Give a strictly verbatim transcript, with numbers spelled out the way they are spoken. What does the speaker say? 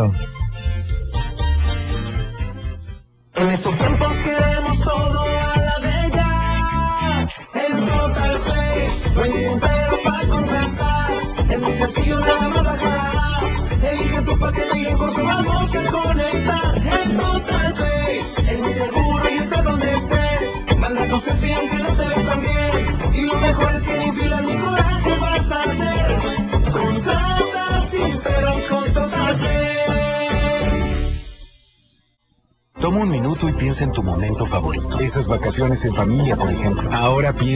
Hilton. En estos tiempos queremos todo a la de ya. El Total Play, no hay ningún pero para contratar. Es muy sencillo, nada más bajar. Elige tu paquete y en corto vamos a conectar. El Total Play, es muy seguro y está donde estés. Manda tu selfie aunque no te ves tan bien. Y lo mejor es que ni fila ni coraje vas a hacer. Contrata sí, pero con Total Play. Toma un minuto y piensa en tu momento favorito. Esas vacaciones en familia, por ejemplo. Ahora piensa